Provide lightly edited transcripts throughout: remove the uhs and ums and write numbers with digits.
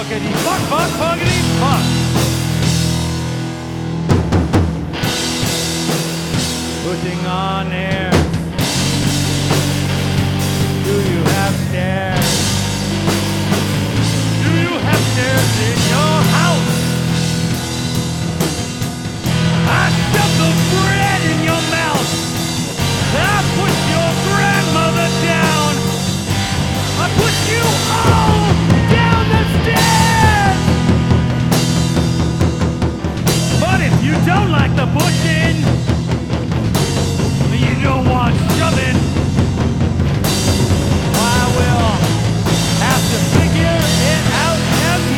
fuckity fuck, fuck, fuckity fuck. Putting on air. Do you have stairs? Do you have stairs in your house? I stuff the bread in your mouth. I put your grandmother down. I put you all down the stairs. But if you don't like the pushing, you don't want shoving, I will have to figure it out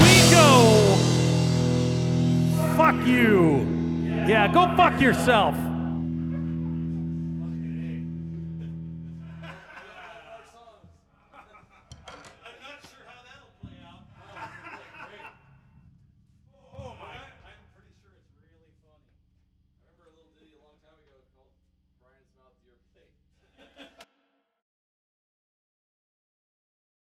as we go. Fuck you. Yeah, go fuck yourself.